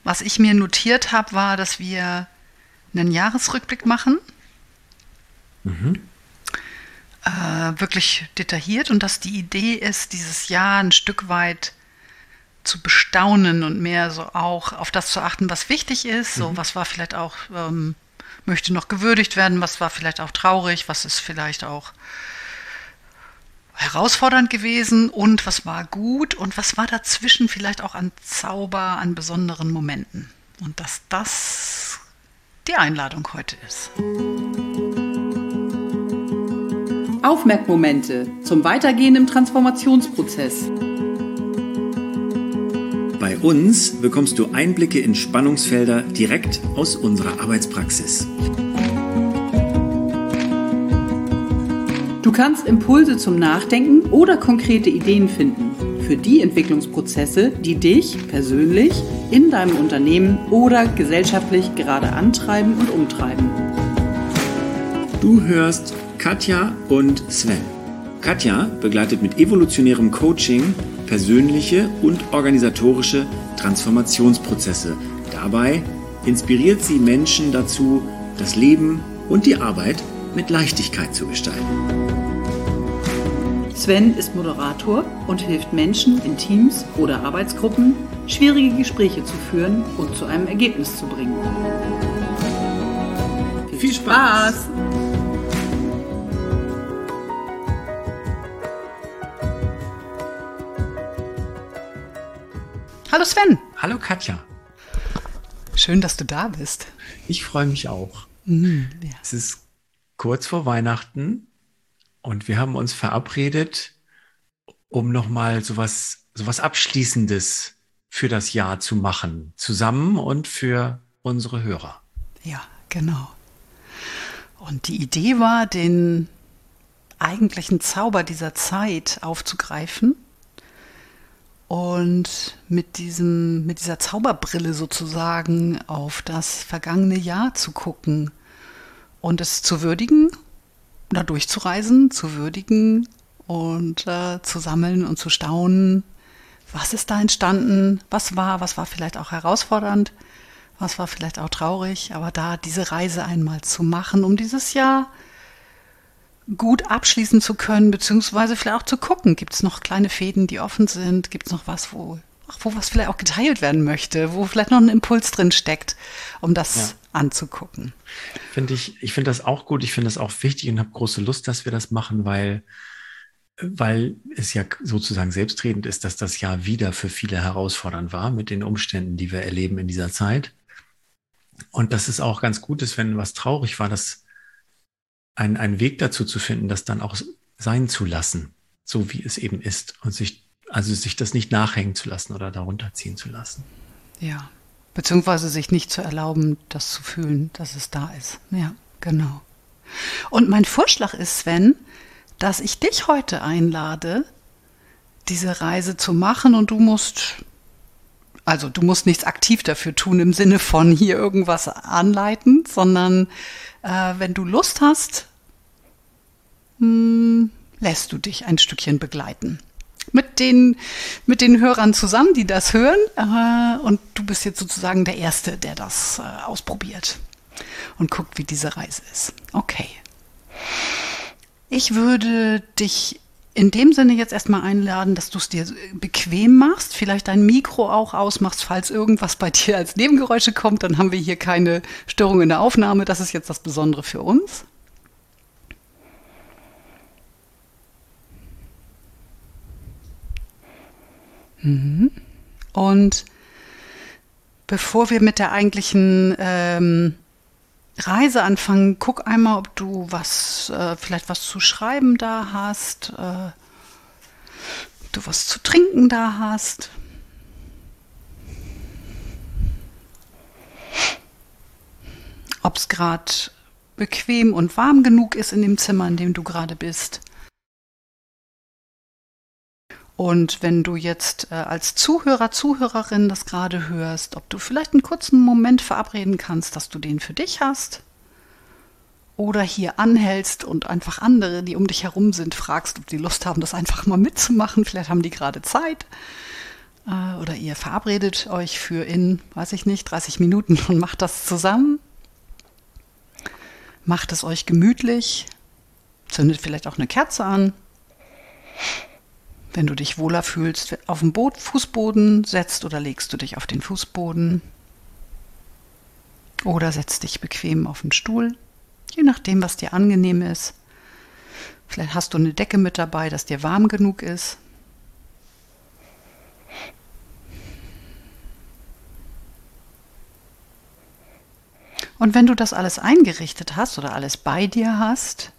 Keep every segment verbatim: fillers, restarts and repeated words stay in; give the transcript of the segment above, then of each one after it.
Was ich mir notiert habe, war, dass wir einen Jahresrückblick machen. Mhm. Äh, wirklich detailliert und dass die Idee ist, dieses Jahr ein Stück weit zu bestaunen und mehr so auch auf das zu achten, was wichtig ist. So, Mhm. was war vielleicht auch, ähm, möchte noch gewürdigt werden, was war vielleicht auch traurig, was ist vielleicht auch herausfordernd gewesen und was war gut und was war dazwischen vielleicht auch an Zauber, an besonderen Momenten. Und dass das die Einladung heute ist. Aufmerkmomente zum Weitergehen im Transformationsprozess. Bei uns bekommst du Einblicke in Spannungsfelder direkt aus unserer Arbeitspraxis. Du kannst Impulse zum Nachdenken oder konkrete Ideen finden für die Entwicklungsprozesse, die dich persönlich in deinem Unternehmen oder gesellschaftlich gerade antreiben und umtreiben. Du hörst Katja und Sven. Katja begleitet mit evolutionärem Coaching persönliche und organisatorische Transformationsprozesse. Dabei inspiriert sie Menschen dazu, das Leben und die Arbeit mit Leichtigkeit zu gestalten. Sven ist Moderator und hilft Menschen in Teams oder Arbeitsgruppen, schwierige Gespräche zu führen und zu einem Ergebnis zu bringen. Viel Spaß! Hallo Sven. Hallo Katja. Schön, dass du da bist. Ich freue mich auch. Mhm, ja. Es ist kurz vor Weihnachten und wir haben uns verabredet, um nochmal sowas, sowas Abschließendes für das Jahr zu machen, zusammen und für unsere Hörer. Ja, genau. Und die Idee war, den eigentlichen Zauber dieser Zeit aufzugreifen und mit diesem, mit dieser Zauberbrille sozusagen auf das vergangene Jahr zu gucken und es zu würdigen, da durchzureisen, zu würdigen und äh, zu sammeln und zu staunen. Was ist da entstanden? Was war? Was war vielleicht auch herausfordernd? Was war vielleicht auch traurig? Aber da diese Reise einmal zu machen, um dieses Jahr gut abschließen zu können, beziehungsweise vielleicht auch zu gucken, gibt es noch kleine Fäden, die offen sind? Gibt es noch was, wo, ach, wo was vielleicht auch geteilt werden möchte, wo vielleicht noch ein Impuls drin steckt, um das ja. anzugucken? Finde ich, ich finde das auch gut, ich finde das auch wichtig und habe große Lust, dass wir das machen, weil, weil es ja sozusagen selbstredend ist, dass das Jahr wieder für viele herausfordernd war mit den Umständen, die wir erleben in dieser Zeit. Und dass es auch ganz gut ist, wenn was traurig war, dass ein, ein Weg dazu zu finden, das dann auch sein zu lassen, so wie es eben ist und sich, also sich das nicht nachhängen zu lassen oder darunter ziehen zu lassen. Ja, beziehungsweise sich nicht zu erlauben, das zu fühlen, dass es da ist. Ja, genau. Und mein Vorschlag ist, Sven, dass ich dich heute einlade, diese Reise zu machen und du musst, also du musst nichts aktiv dafür tun im Sinne von hier irgendwas anleiten, sondern äh, wenn du Lust hast, mh, lässt du dich ein Stückchen begleiten. Mit den, mit den Hörern zusammen, die das hören. Äh, und du bist jetzt sozusagen der Erste, der das äh, ausprobiert und guckt, wie diese Reise ist. Okay. Ich würde dich in dem Sinne jetzt erstmal einladen, dass du es dir bequem machst, vielleicht dein Mikro auch ausmachst, falls irgendwas bei dir als Nebengeräusche kommt, dann haben wir hier keine Störung in der Aufnahme. Das ist jetzt das Besondere für uns. Mhm. Und bevor wir mit der eigentlichen ähm, Reise anfangen, guck einmal, ob du was, äh, vielleicht was zu schreiben da hast, äh, ob du was zu trinken da hast. Ob es gerade bequem und warm genug ist in dem Zimmer, in dem du gerade bist. Und wenn du jetzt äh, als Zuhörer, Zuhörerin das gerade hörst, ob du vielleicht einen kurzen Moment verabreden kannst, dass du den für dich hast oder hier anhältst und einfach andere, die um dich herum sind, fragst, ob die Lust haben, das einfach mal mitzumachen. Vielleicht haben die gerade Zeit. äh, oder ihr verabredet euch für in, weiß ich nicht, dreißig Minuten und macht das zusammen. Macht es euch gemütlich, zündet vielleicht auch eine Kerze an. Wenn du dich wohler fühlst, auf dem Boot, Fußboden setzt oder legst du dich auf den Fußboden. Oder setzt dich bequem auf den Stuhl, je nachdem, was dir angenehm ist. Vielleicht hast du eine Decke mit dabei, dass dir warm genug ist. Und wenn du das alles eingerichtet hast oder alles bei dir hast,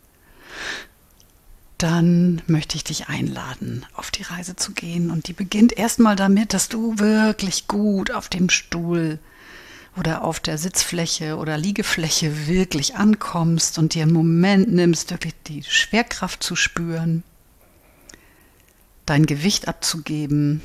dann möchte ich dich einladen, auf die Reise zu gehen. Und die beginnt erstmal damit, dass du wirklich gut auf dem Stuhl oder auf der Sitzfläche oder Liegefläche wirklich ankommst und dir einen Moment nimmst, wirklich die Schwerkraft zu spüren, dein Gewicht abzugeben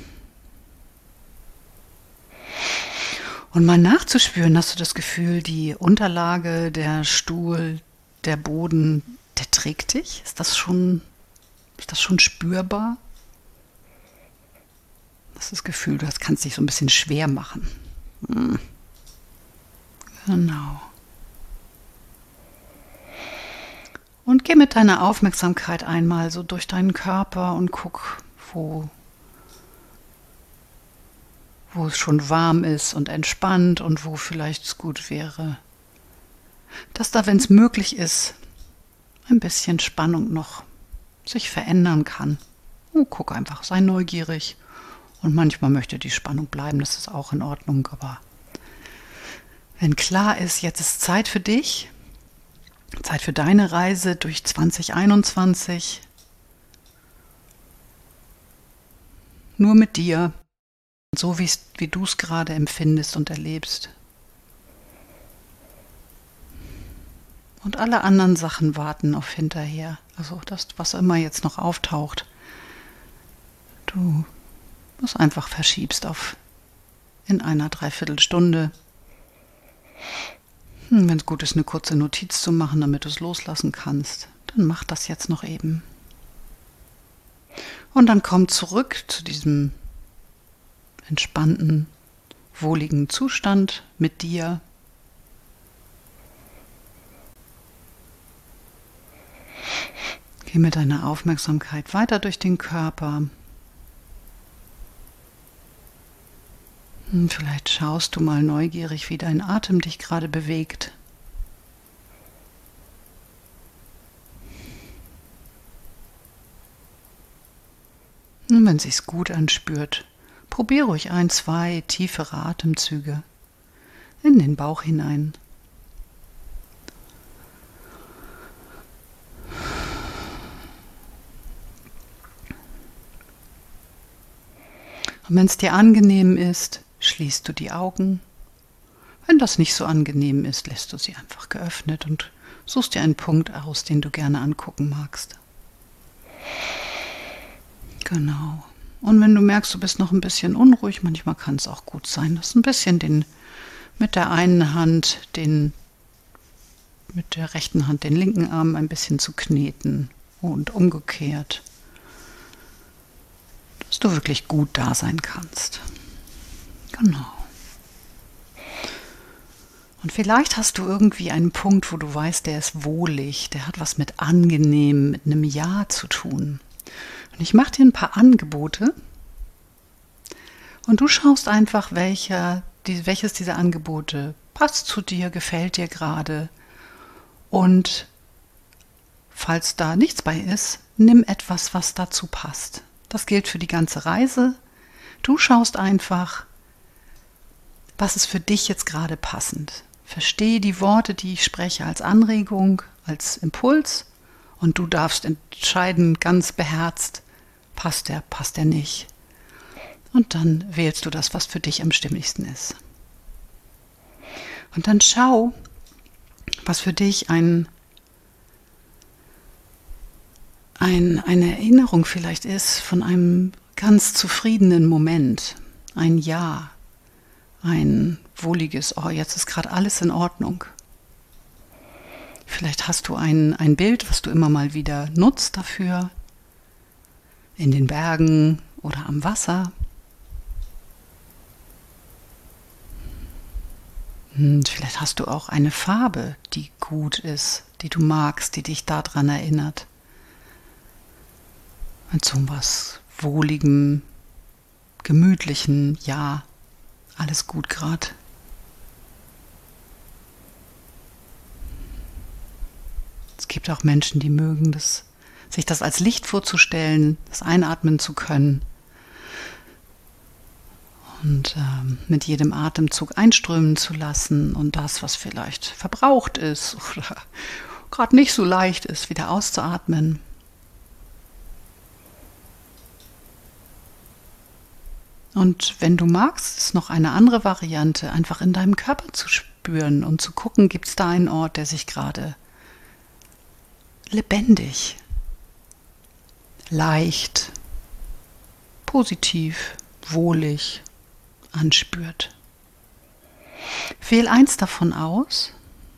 und mal nachzuspüren. Hast du das Gefühl, die Unterlage, der Stuhl, der Boden, der trägt dich? Ist das schon, ist das schon spürbar? Das ist das Gefühl, du kannst dich so ein bisschen schwer machen. Hm. Genau. Und geh mit deiner Aufmerksamkeit einmal so durch deinen Körper und guck, wo, wo es schon warm ist und entspannt und wo vielleicht es gut wäre, dass da, wenn es möglich ist, ein bisschen Spannung noch sich verändern kann. Oh, guck einfach, sei neugierig. Und manchmal möchte die Spannung bleiben, das ist auch in Ordnung, aber wenn klar ist, jetzt ist Zeit für dich, Zeit für deine Reise durch zwanzig einundzwanzig, nur mit dir, so wie du es gerade empfindest und erlebst. Und alle anderen Sachen warten auf hinterher, also das, was immer jetzt noch auftaucht, du das einfach verschiebst auf in einer Dreiviertelstunde. Wenn es gut ist, eine kurze Notiz zu machen, damit du es loslassen kannst, dann mach das jetzt noch eben. Und dann komm zurück zu diesem entspannten, wohligen Zustand mit dir. Geh mit deiner Aufmerksamkeit weiter durch den Körper. Vielleicht schaust du mal neugierig, wie dein Atem dich gerade bewegt. Und wenn es sich gut anspürt, probier ruhig ein, zwei tiefere Atemzüge in den Bauch hinein. Und wenn es dir angenehm ist, schließt du die Augen. Wenn das nicht so angenehm ist, lässt du sie einfach geöffnet und suchst dir einen Punkt aus, den du gerne angucken magst. Genau. Und wenn du merkst, du bist noch ein bisschen unruhig, manchmal kann es auch gut sein, dass ein bisschen den, mit der einen Hand, den, mit der rechten Hand den linken Arm ein bisschen zu kneten und umgekehrt, dass du wirklich gut da sein kannst. Genau. Und vielleicht hast du irgendwie einen Punkt, wo du weißt, der ist wohlig, der hat was mit angenehm, mit einem Ja zu tun. Und ich mache dir ein paar Angebote und du schaust einfach, welcher, die, welches dieser Angebote passt zu dir, gefällt dir gerade. Und falls da nichts bei ist, nimm etwas, was dazu passt. Das gilt für die ganze Reise. Du schaust einfach, was ist für dich jetzt gerade passend. Verstehe die Worte, die ich spreche, als Anregung, als Impuls und du darfst entscheiden, ganz beherzt, passt der, passt der nicht. Und dann wählst du das, was für dich am stimmigsten ist. Und dann schau, was für dich ein, ein, eine Erinnerung vielleicht ist von einem ganz zufriedenen Moment, ein Ja, ein wohliges, oh, jetzt ist gerade alles in Ordnung. Vielleicht hast du ein, ein Bild, was du immer mal wieder nutzt dafür, in den Bergen oder am Wasser. Und vielleicht hast du auch eine Farbe, die gut ist, die du magst, die dich daran erinnert. Mit so was wohligem, gemütlichen, ja, alles gut gerade. Es gibt auch Menschen, die mögen das, sich das als Licht vorzustellen, das einatmen zu können und ähm, mit jedem Atemzug einströmen zu lassen und das, was vielleicht verbraucht ist oder gerade nicht so leicht ist, wieder auszuatmen. Und wenn du magst, ist noch eine andere Variante, einfach in deinem Körper zu spüren und zu gucken, gibt es da einen Ort, der sich gerade lebendig, leicht, positiv, wohlig anspürt. Wähl eins davon aus.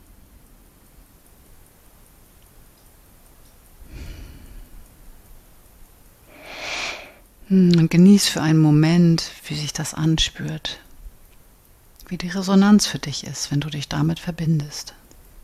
Und genieß für einen Moment, wie sich das anspürt, wie die Resonanz für dich ist, wenn du dich damit verbindest.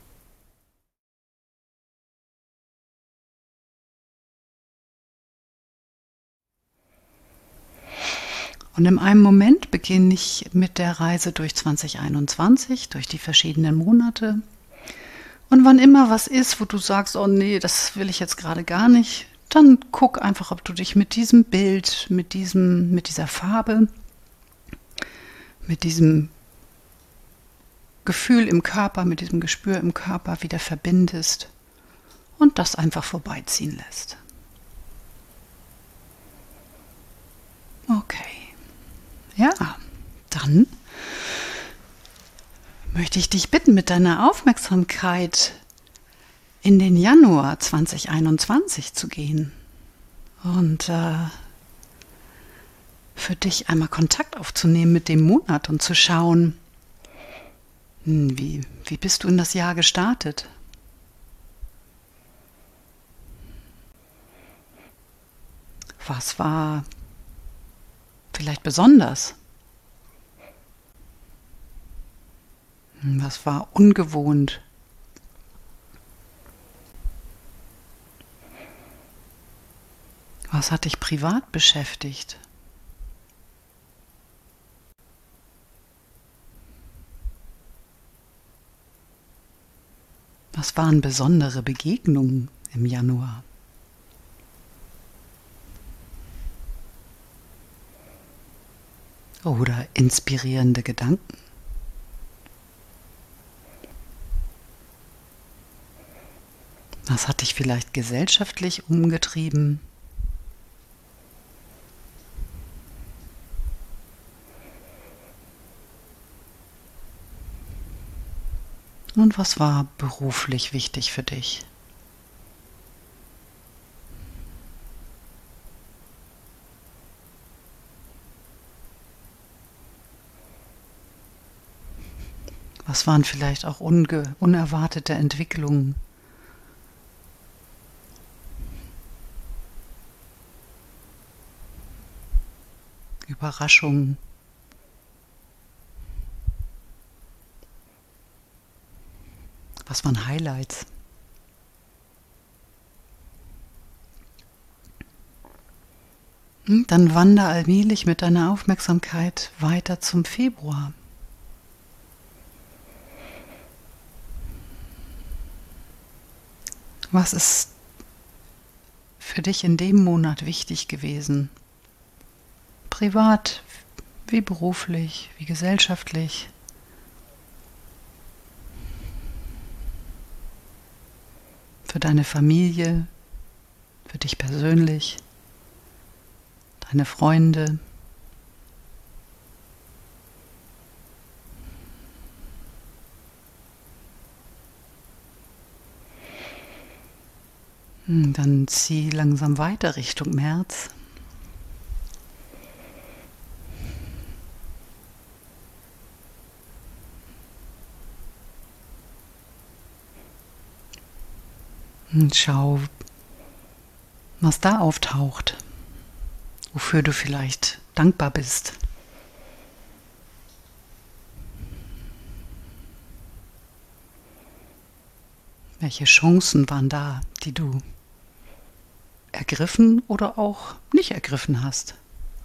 Und in einem Moment beginne ich mit der Reise durch zwanzig einundzwanzig, durch die verschiedenen Monate. Und wann immer was ist, wo du sagst, oh nee, das will ich jetzt gerade gar nicht, dann guck einfach, ob du dich mit diesem Bild, mit diesem, mit dieser Farbe, mit diesem Gefühl im Körper, mit diesem Gespür im Körper wieder verbindest und das einfach vorbeiziehen lässt. Okay. Ja, dann möchte ich dich bitten, mit deiner Aufmerksamkeit in den Januar zwanzig einundzwanzig zu gehen und äh, für dich einmal Kontakt aufzunehmen mit dem Monat und zu schauen, wie, wie bist du in das Jahr gestartet? Was war vielleicht besonders? Was war ungewohnt? Was hat dich privat beschäftigt? Was waren besondere Begegnungen im Januar? Oder inspirierende Gedanken? Was hat dich vielleicht gesellschaftlich umgetrieben? Und was war beruflich wichtig für dich? Was waren vielleicht auch unge- unerwartete Entwicklungen? Überraschungen? Was waren Highlights? Dann wander allmählich mit deiner Aufmerksamkeit weiter zum Februar. Was ist für dich in dem Monat wichtig gewesen? Privat, wie beruflich, wie gesellschaftlich? Für deine Familie, für dich persönlich, deine Freunde. Dann zieh langsam weiter Richtung März. Und schau, was da auftaucht, wofür du vielleicht dankbar bist. Welche Chancen waren da, die du ergriffen oder auch nicht ergriffen hast?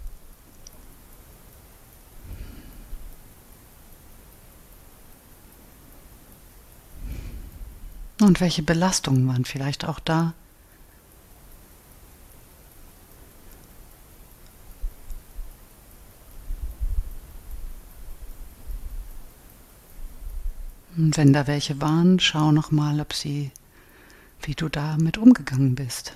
Und welche Belastungen waren vielleicht auch da? Und wenn da welche waren, schau nochmal, ob sie, wie du damit umgegangen bist.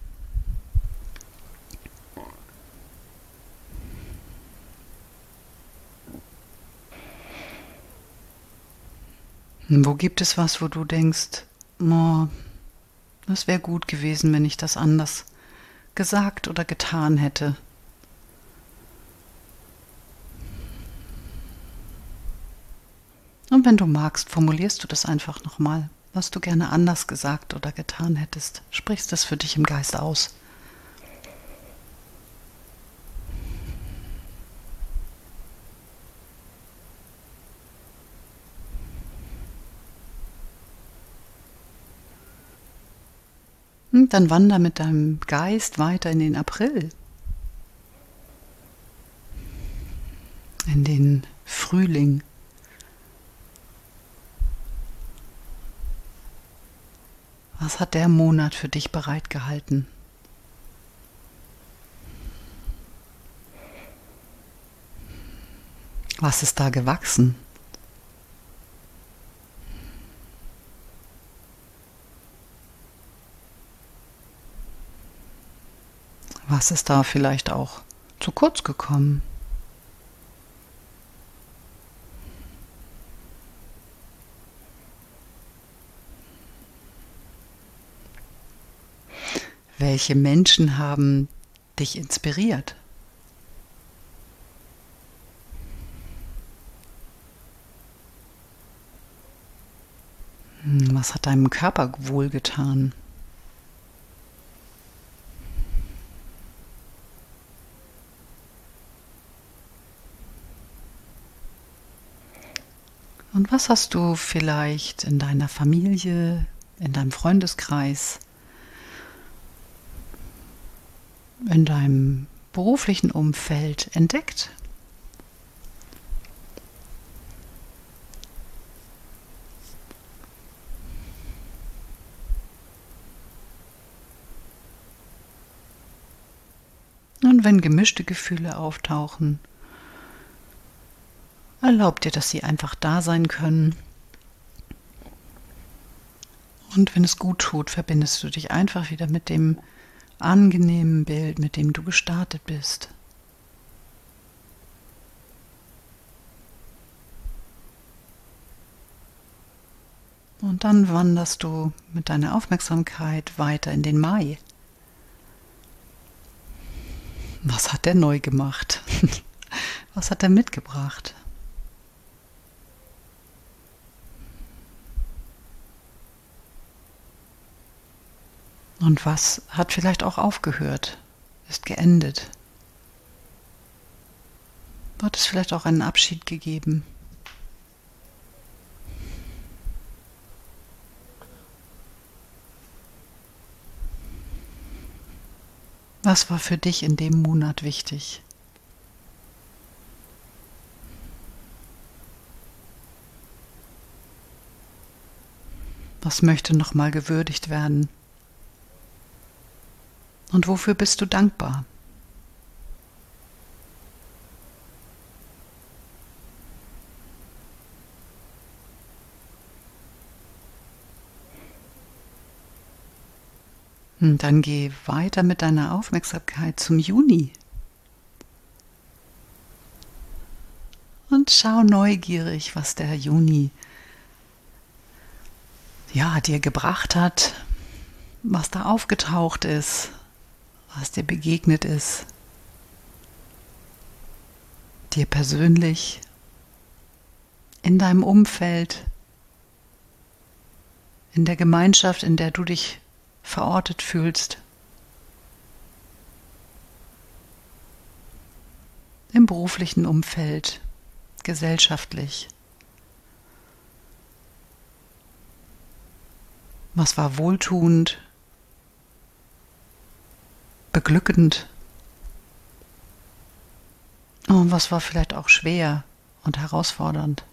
Und wo gibt es was, wo du denkst, oh, das wäre gut gewesen, wenn ich das anders gesagt oder getan hätte? Und wenn du magst, formulierst du das einfach nochmal, was du gerne anders gesagt oder getan hättest. Sprichst das für dich im Geist aus. Und dann wander mit deinem Geist weiter in den April, in den Frühling. Was hat der Monat für dich bereitgehalten? Was ist da gewachsen? Was ist da vielleicht auch zu kurz gekommen? Welche Menschen haben dich inspiriert? Was hat deinem Körper wohlgetan? Und was hast du vielleicht in deiner Familie, in deinem Freundeskreis, in deinem beruflichen Umfeld entdeckt? Und wenn gemischte Gefühle auftauchen, erlaub dir, dass sie einfach da sein können. Und wenn es gut tut, verbindest du dich einfach wieder mit dem angenehmen Bild, mit dem du gestartet bist. Und dann wanderst du mit deiner Aufmerksamkeit weiter in den Mai. Was hat der neu gemacht? Was hat er mitgebracht? Und was hat vielleicht auch aufgehört, ist geendet? Hat es vielleicht auch einen Abschied gegeben? Was war für dich in dem Monat wichtig? Was möchte nochmal gewürdigt werden? Und wofür bist du dankbar? Und dann geh weiter mit deiner Aufmerksamkeit zum Juni. Und schau neugierig, was der Juni ja, dir gebracht hat, was da aufgetaucht ist, was dir begegnet ist, dir persönlich, in deinem Umfeld, in der Gemeinschaft, in der du dich verortet fühlst, im beruflichen Umfeld, gesellschaftlich. Was war wohltuend, beglückend? Und was war vielleicht auch schwer und herausfordernd?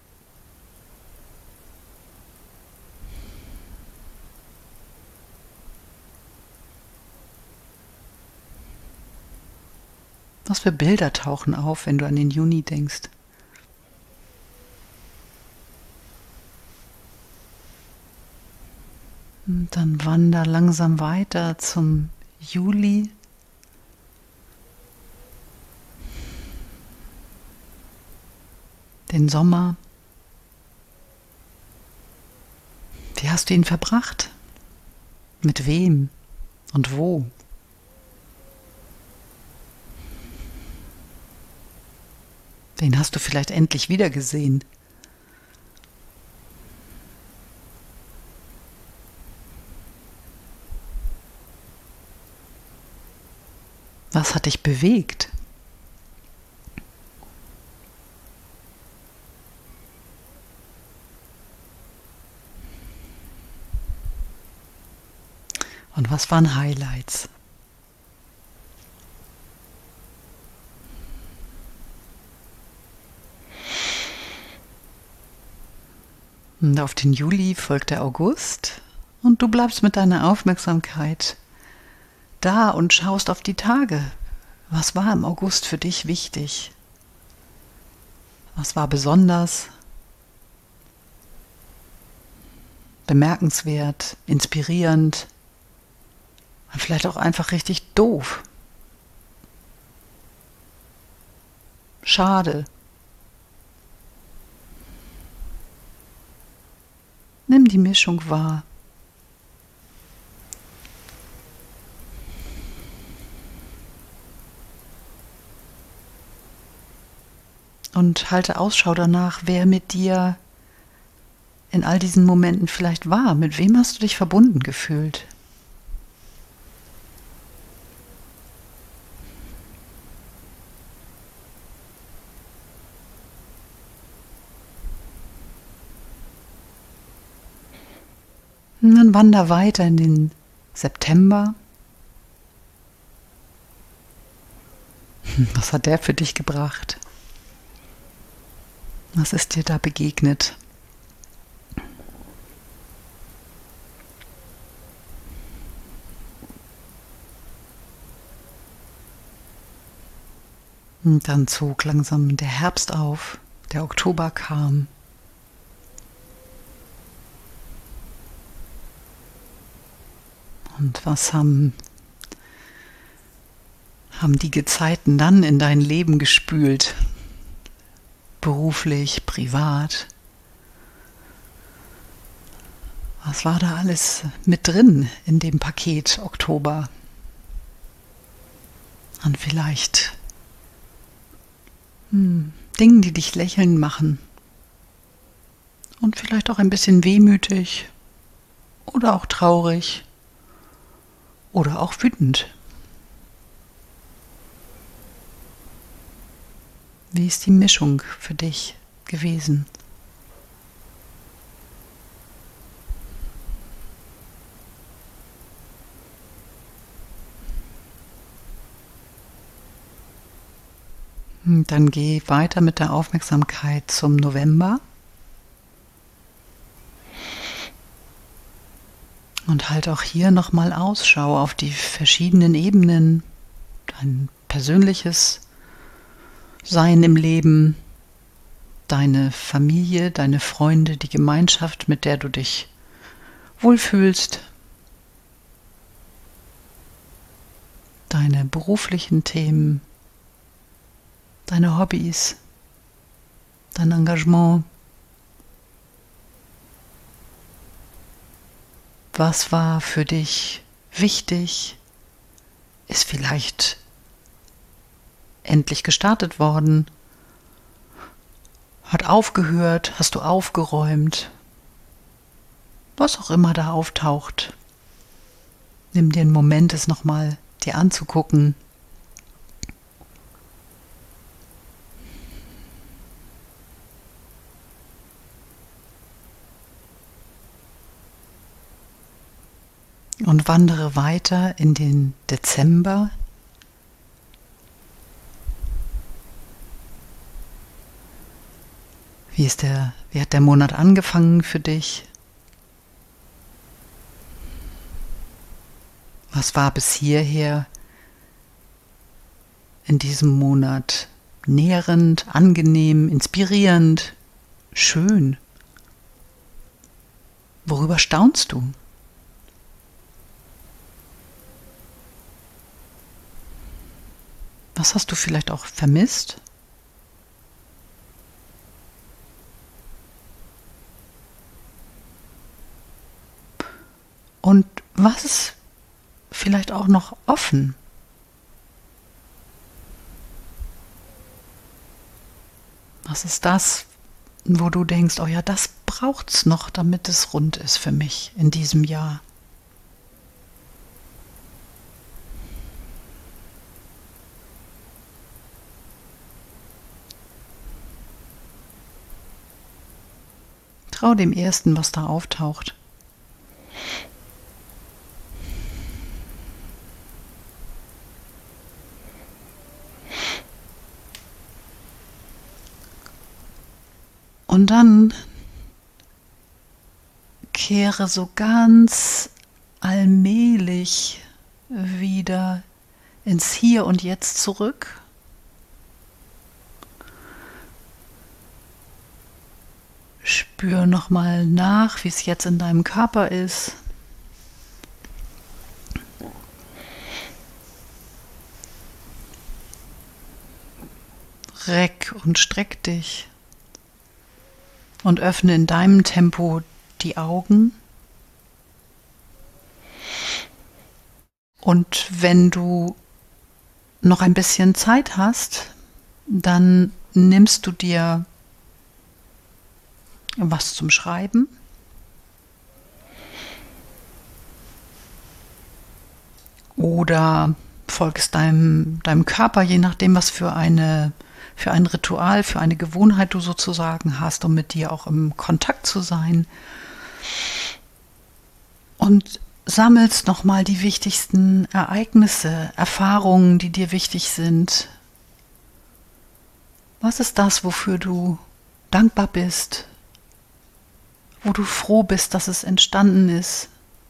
Was für Bilder tauchen auf, wenn du an den Juni denkst? Und dann wander langsam weiter zum Juli. Den Sommer. Wie hast du ihn verbracht? Mit wem und wo? Wen hast du vielleicht endlich wiedergesehen? Was hat dich bewegt? Und was waren Highlights? Und auf den Juli folgt der August und du bleibst mit deiner Aufmerksamkeit da und schaust auf die Tage. Was war im August für dich wichtig? Was war besonders, bemerkenswert, inspirierend, vielleicht auch einfach richtig doof? Schade. Nimm die Mischung wahr. Und halte Ausschau danach, wer mit dir in all diesen Momenten vielleicht war. Mit wem hast du dich verbunden gefühlt? Und dann wander weiter in den September. Was hat der für dich gebracht? Was ist dir da begegnet? Und dann zog langsam der Herbst auf, der Oktober kam. Und was haben, haben die Gezeiten dann in dein Leben gespült? Beruflich, privat. Was war da alles mit drin in dem Paket Oktober? Und vielleicht hm, Dingen, die dich lächeln machen. Und vielleicht auch ein bisschen wehmütig oder auch traurig oder auch wütend. Wie ist die Mischung für dich gewesen? Und dann geh weiter mit der Aufmerksamkeit zum November und halt auch hier nochmal Ausschau auf die verschiedenen Ebenen, dein persönliches Sein im Leben, deine Familie, deine Freunde, die Gemeinschaft, mit der du dich wohlfühlst, deine beruflichen Themen, deine Hobbys, dein Engagement. Was war für dich wichtig? Ist vielleicht endlich gestartet worden? Hat aufgehört? Hast du aufgeräumt? Was auch immer da auftaucht. Nimm dir einen Moment, es nochmal dir anzugucken. und wandere weiter in den Dezember. Wie ist der, wie hat der Monat angefangen für dich? Was war bis hierher in diesem Monat nährend, angenehm, inspirierend, schön? Worüber staunst du? Was hast du vielleicht auch vermisst? Und was ist vielleicht auch noch offen? Was ist das, wo du denkst, oh ja, das braucht's noch, damit es rund ist für mich in diesem Jahr? Trau dem Ersten, was da auftaucht. Und dann kehre so ganz allmählich wieder ins Hier und Jetzt zurück. Spür nochmal nach, wie es jetzt in deinem Körper ist. Reck und streck dich. Und öffne in deinem Tempo die Augen. Und wenn du noch ein bisschen Zeit hast, dann nimmst du dir was zum Schreiben. Oder folgst deinem, deinem Körper, je nachdem, was für eine für ein Ritual, für eine Gewohnheit du sozusagen hast, um mit dir auch im Kontakt zu sein. Und sammelst nochmal die wichtigsten Ereignisse, Erfahrungen, die dir wichtig sind. Was ist das, wofür du dankbar bist? Wo du froh bist, dass es entstanden ist?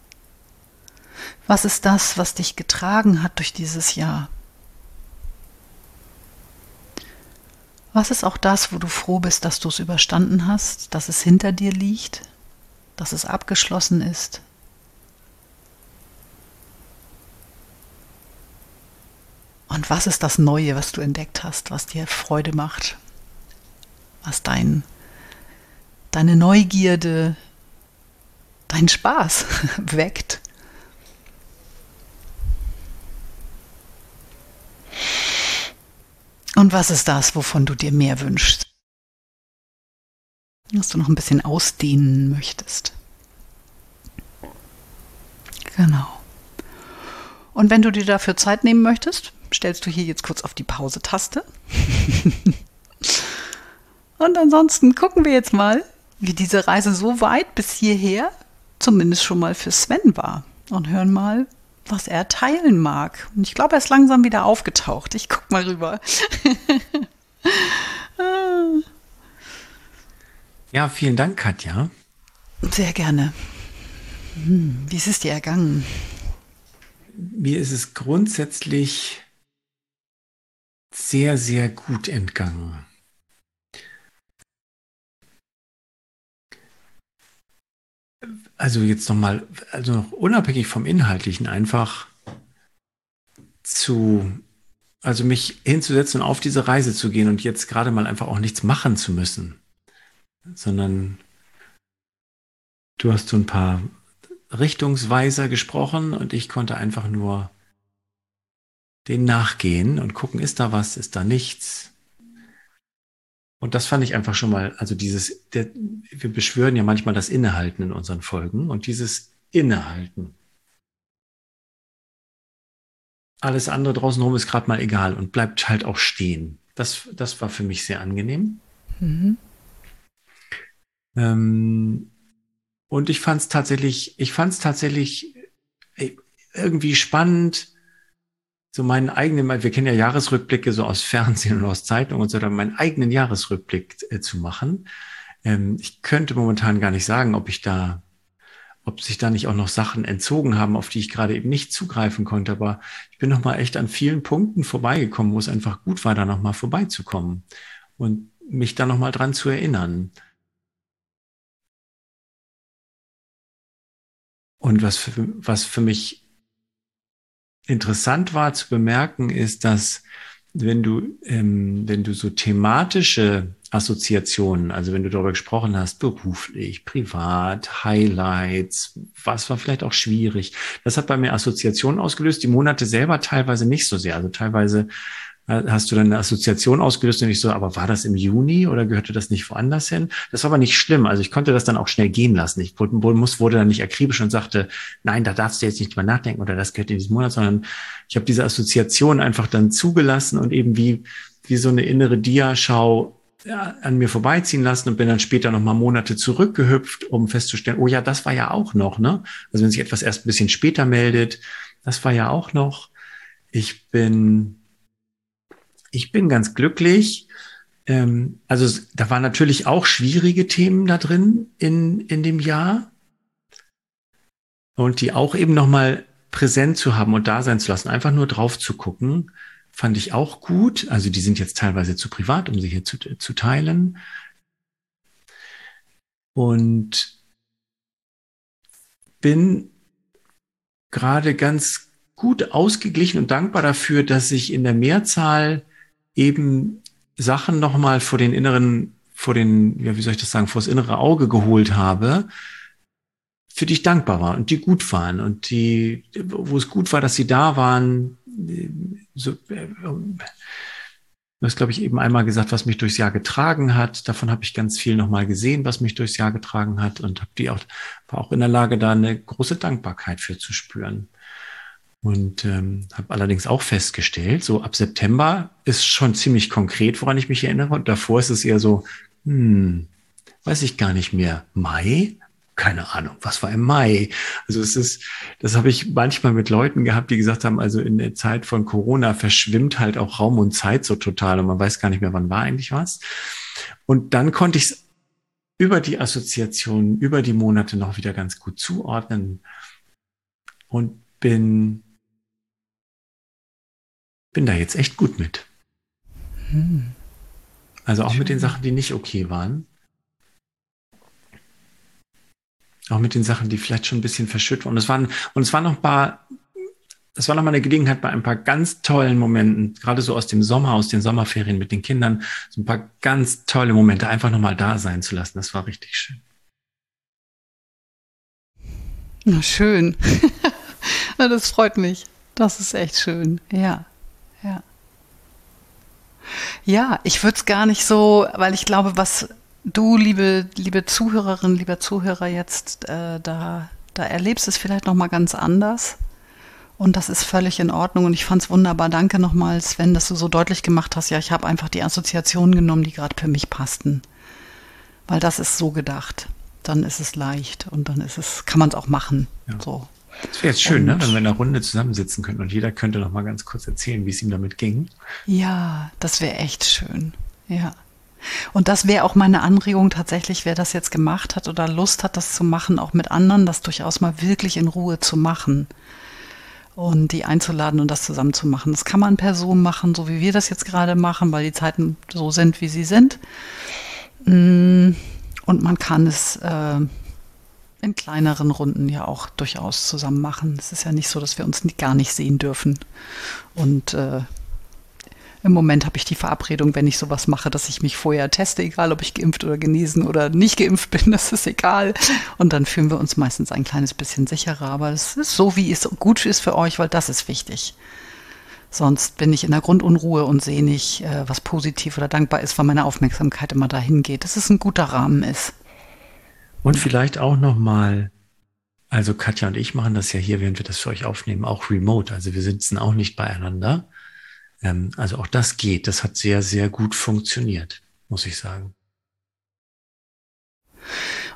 Was ist das, was dich getragen hat durch dieses Jahr? Was ist auch das, wo du froh bist, dass du es überstanden hast, dass es hinter dir liegt, dass es abgeschlossen ist? Und was ist das Neue, was du entdeckt hast, was dir Freude macht, was dein, deine Neugierde, deinen Spaß weckt? Und was ist das, wovon du dir mehr wünschst? Was du noch ein bisschen ausdehnen möchtest. Genau. Und wenn du dir dafür Zeit nehmen möchtest, stellst du hier jetzt kurz auf die Pause-Taste. Und ansonsten gucken wir jetzt mal, wie diese Reise so weit bis hierher zumindest schon mal für Sven war. Und hören mal, was er teilen mag. Und ich glaube, er ist langsam wieder aufgetaucht. Ich guck mal rüber. Ja, vielen Dank, Katja. Sehr gerne. Hm, wie ist es dir ergangen? Mir ist es grundsätzlich sehr, sehr gut entgangen. Also jetzt nochmal, also noch unabhängig vom Inhaltlichen, einfach zu, also mich hinzusetzen und auf diese Reise zu gehen und jetzt gerade mal einfach auch nichts machen zu müssen, sondern du hast so ein paar Richtungsweiser gesprochen und ich konnte einfach nur denen nachgehen und gucken, ist da was, ist da nichts. Und das fand ich einfach schon mal, also dieses, der, wir beschwören ja manchmal das Innehalten in unseren Folgen und dieses Innehalten. Alles andere draußen rum ist gerade mal egal und bleibt halt auch stehen. Das, das war für mich sehr angenehm. Mhm. Ähm, und ich fand es tatsächlich, ich fand es tatsächlich, irgendwie spannend, so meinen eigenen, wir kennen ja Jahresrückblicke so aus Fernsehen und aus Zeitungen und so, dann meinen eigenen Jahresrückblick äh, zu machen. Ähm, ich könnte momentan gar nicht sagen, ob ich da, ob sich da nicht auch noch Sachen entzogen haben, auf die ich gerade eben nicht zugreifen konnte. Aber ich bin noch mal echt an vielen Punkten vorbeigekommen, wo es einfach gut war, da noch mal vorbeizukommen und mich da noch mal dran zu erinnern. Und was für, was für mich interessant war zu bemerken, ist, dass wenn du, ähm, wenn du so thematische Assoziationen, also wenn du darüber gesprochen hast, beruflich, privat, Highlights, was war vielleicht auch schwierig, das hat bei mir Assoziationen ausgelöst, die Monate selber teilweise nicht so sehr. Also teilweise hast du dann eine Assoziation ausgelöst und ich so, aber war das im Juni oder gehörte das nicht woanders hin? Das war aber nicht schlimm. Also ich konnte das dann auch schnell gehen lassen. Ich wurde, wurde dann nicht akribisch und sagte, nein, da darfst du jetzt nicht drüber nachdenken oder das gehört in diesen Monat, sondern ich habe diese Assoziation einfach dann zugelassen und eben wie, wie so eine innere Diaschau ja, an mir vorbeiziehen lassen und bin dann später nochmal Monate zurückgehüpft, um festzustellen, oh ja, das war ja auch noch, ne? Also wenn sich etwas erst ein bisschen später meldet, das war ja auch noch. Ich bin Ich bin ganz glücklich. Ähm, also da waren natürlich auch schwierige Themen da drin in, in dem Jahr. Und die auch eben nochmal präsent zu haben und da sein zu lassen, einfach nur drauf zu gucken, fand ich auch gut. Also die sind jetzt teilweise zu privat, um sie hier zu, zu teilen. Und bin gerade ganz gut ausgeglichen und dankbar dafür, dass ich in der Mehrzahl eben Sachen nochmal vor den inneren, vor den, ja, wie soll ich das sagen, vor das innere Auge geholt habe, für die ich dankbar war und die gut waren und die, wo es gut war, dass sie da waren. So, du hast, glaube ich, eben einmal gesagt, was mich durchs Jahr getragen hat. Davon habe ich ganz viel nochmal gesehen, was mich durchs Jahr getragen hat und habe die auch, war auch in der Lage, da eine große Dankbarkeit für zu spüren. Und ähm, habe allerdings auch festgestellt, so ab September ist schon ziemlich konkret, woran ich mich erinnere. Und davor ist es eher so, hm, weiß ich gar nicht mehr. Mai? Keine Ahnung, was war im Mai? Also es ist, das habe ich manchmal mit Leuten gehabt, die gesagt haben, also in der Zeit von Corona verschwimmt halt auch Raum und Zeit so total und man weiß gar nicht mehr, wann war eigentlich was. Und dann konnte ich es über die Assoziationen, über die Monate noch wieder ganz gut zuordnen und bin bin da jetzt echt gut mit. Hm. Also auch Schön. Mit den Sachen, die nicht okay waren. Auch mit den Sachen, die vielleicht schon ein bisschen verschüttet waren. Und es waren, und es waren noch ein paar, es war noch mal eine Gelegenheit bei ein paar ganz tollen Momenten, gerade so aus dem Sommer, aus den Sommerferien mit den Kindern, so ein paar ganz tolle Momente einfach noch mal da sein zu lassen. Das war richtig schön. Na schön. Das freut mich. Das ist echt schön. Ja. Ja. Ja, ich würde es gar nicht so, weil ich glaube, was du, liebe, liebe Zuhörerin, lieber Zuhörer, jetzt äh, da, da erlebst, ist vielleicht nochmal ganz anders. Und das ist völlig in Ordnung. Und ich fand es wunderbar. Danke nochmal, Sven, dass du so deutlich gemacht hast. Ja, ich habe einfach die Assoziationen genommen, die gerade für mich passten. Weil das ist so gedacht. Dann ist es leicht und dann ist es, kann man es auch machen. Ja. So. Das wäre jetzt schön, und, ne? Wenn wir in einer Runde zusammensitzen könnten und jeder könnte noch mal ganz kurz erzählen, wie es ihm damit ging. Ja, das wäre echt schön. Ja. Und das wäre auch meine Anregung tatsächlich, wer das jetzt gemacht hat oder Lust hat, das zu machen, auch mit anderen, das durchaus mal wirklich in Ruhe zu machen und die einzuladen und das zusammen zu machen. Das kann man per Zoom machen, so wie wir das jetzt gerade machen, weil die Zeiten so sind, wie sie sind. Und man kann es äh, in kleineren Runden ja auch durchaus zusammen machen. Es ist ja nicht so, dass wir uns gar nicht sehen dürfen. Und äh, im Moment habe ich die Verabredung, wenn ich sowas mache, dass ich mich vorher teste, egal ob ich geimpft oder genesen oder nicht geimpft bin, das ist egal. Und dann fühlen wir uns meistens ein kleines bisschen sicherer. Aber es ist so, wie es gut ist für euch, weil das ist wichtig. Sonst bin ich in der Grundunruhe und sehe nicht, äh, was positiv oder dankbar ist, weil meine Aufmerksamkeit immer dahin geht, dass es ein guter Rahmen ist. Und vielleicht auch nochmal, also Katja und ich machen das ja hier, während wir das für euch aufnehmen, auch remote. Also wir sitzen auch nicht beieinander. Ähm, also auch das geht. Das hat sehr, sehr gut funktioniert, muss ich sagen.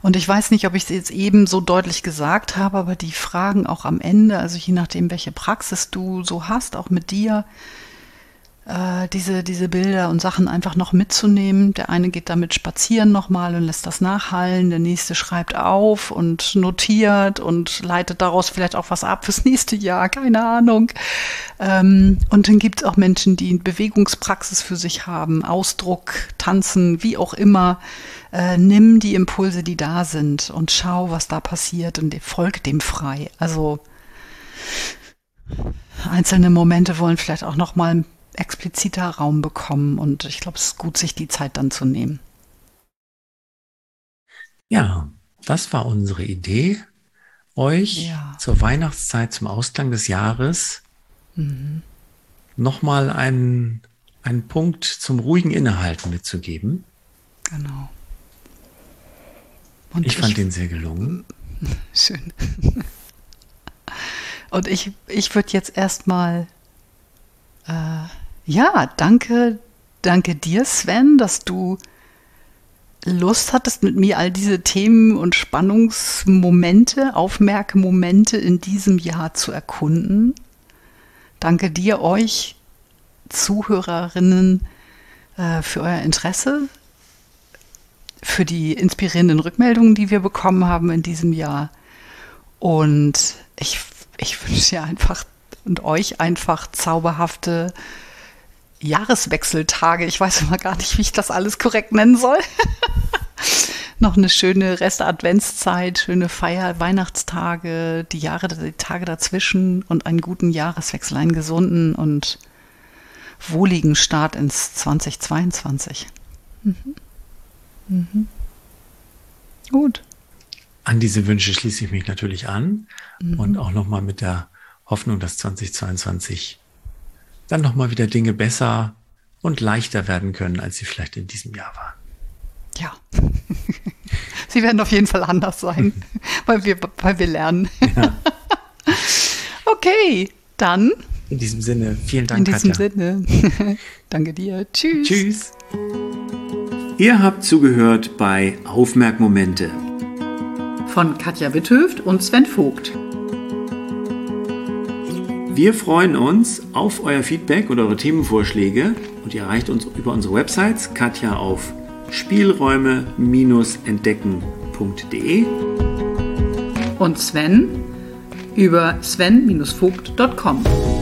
Und ich weiß nicht, ob ich es jetzt eben so deutlich gesagt habe, aber die Fragen auch am Ende, also je nachdem, welche Praxis du so hast, auch mit dir, äh, diese, diese Bilder und Sachen einfach noch mitzunehmen. Der eine geht damit spazieren nochmal und lässt das nachhallen, der nächste schreibt auf und notiert und leitet daraus vielleicht auch was ab fürs nächste Jahr, keine Ahnung. Ähm, und dann gibt es auch Menschen, die eine Bewegungspraxis für sich haben, Ausdruck, Tanzen, wie auch immer. Äh, nimm die Impulse, die da sind und schau, was da passiert und folg dem frei. Also einzelne Momente wollen vielleicht auch noch mal expliziter Raum bekommen und ich glaube, es ist gut, sich die Zeit dann zu nehmen. Ja, das war unsere Idee, euch Ja. zur Weihnachtszeit, zum Ausklang des Jahres Mhm. nochmal einen, einen Punkt zum ruhigen Innehalten mitzugeben. Genau. Und Ich fand den sehr gelungen. Schön. Und ich, ich würde jetzt erstmal, äh, ja, danke, danke dir, Sven, dass du Lust hattest, mit mir all diese Themen und Spannungsmomente, Aufmerkmomente in diesem Jahr zu erkunden. Danke dir, euch Zuhörerinnen, äh, für euer Interesse, für die inspirierenden Rückmeldungen, die wir bekommen haben in diesem Jahr. Und ich, ich wünsche dir einfach und euch einfach zauberhafte Jahreswechseltage. Ich weiß immer gar nicht, wie ich das alles korrekt nennen soll. Noch eine schöne Rest-Adventszeit, schöne Feier, Weihnachtstage, die Jahre, die Tage dazwischen und einen guten Jahreswechsel, einen gesunden und wohligen Start ins zwanzig zweiundzwanzig. Mhm. Mhm. Gut. An diese Wünsche schließe ich mich natürlich an Mhm. und auch nochmal mit der Hoffnung, dass zwanzig zweiundzwanzig dann nochmal wieder Dinge besser und leichter werden können, als sie vielleicht in diesem Jahr waren. Ja. Sie werden auf jeden Fall anders sein, weil wir, weil wir lernen. Ja. Okay, dann In diesem Sinne, vielen Dank, in diesem Katja. Sinne. Danke dir. Tschüss. Tschüss. Ihr habt zugehört bei Aufmerkmomente. Von Katja Witthöft und Sven Vogt. Wir freuen uns auf euer Feedback und eure Themenvorschläge und ihr erreicht uns über unsere Websites Katja auf spielräume entdecken punkt de Und Sven über sven Bindestrich vogt Punkt com.